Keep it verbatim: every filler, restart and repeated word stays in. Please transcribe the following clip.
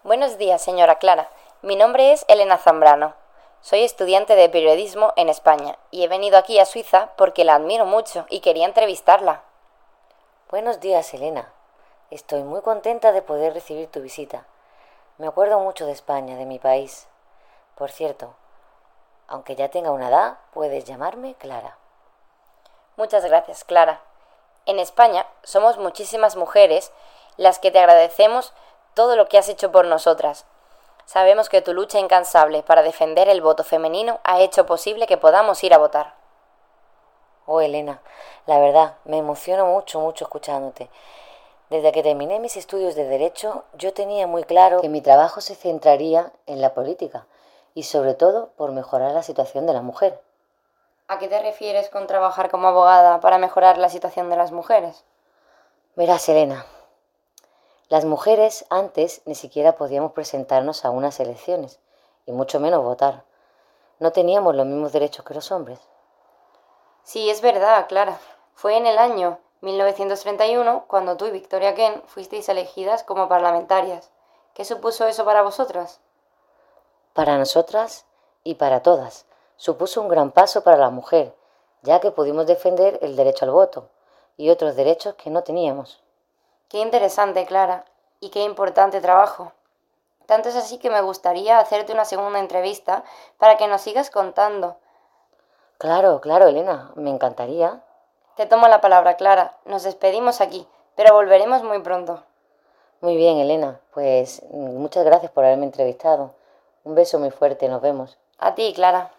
Buenos días, señora Clara. Mi nombre es Elena Zambrano. Soy estudiante de periodismo en España y he venido aquí a Suiza porque la admiro mucho y quería entrevistarla. Buenos días, Elena. Estoy muy contenta de poder recibir tu visita. Me acuerdo mucho de España, de mi país. Por cierto, aunque ya tenga una edad, puedes llamarme Clara. Muchas gracias, Clara. En España somos muchísimas mujeres las que te agradecemos todo lo que has hecho por nosotras. Sabemos que tu lucha incansable para defender el voto femenino ha hecho posible que podamos ir a votar. Oh, Elena, la verdad, me emociono mucho, mucho escuchándote. Desde que terminé mis estudios de Derecho, yo tenía muy claro que mi trabajo se centraría en la política y sobre todo por mejorar la situación de la mujer. ¿A qué te refieres con trabajar como abogada para mejorar la situación de las mujeres? Verás, Elena, las mujeres antes ni siquiera podíamos presentarnos a unas elecciones y mucho menos votar. No teníamos los mismos derechos que los hombres. Sí, es verdad, Clara. Fue en el año mil novecientos treinta y uno cuando tú y Victoria Kent fuisteis elegidas como parlamentarias. ¿Qué supuso eso para vosotras? Para nosotras y para todas, supuso un gran paso para la mujer, ya que pudimos defender el derecho al voto y otros derechos que no teníamos. Qué interesante, Clara, y qué importante trabajo. Tanto es así que me gustaría hacerte una segunda entrevista para que nos sigas contando. Claro, claro, Elena, me encantaría. Te tomo la palabra, Clara. Nos despedimos aquí, pero volveremos muy pronto. Muy bien, Elena, pues muchas gracias por haberme entrevistado. Un beso muy fuerte, nos vemos. A ti, Clara.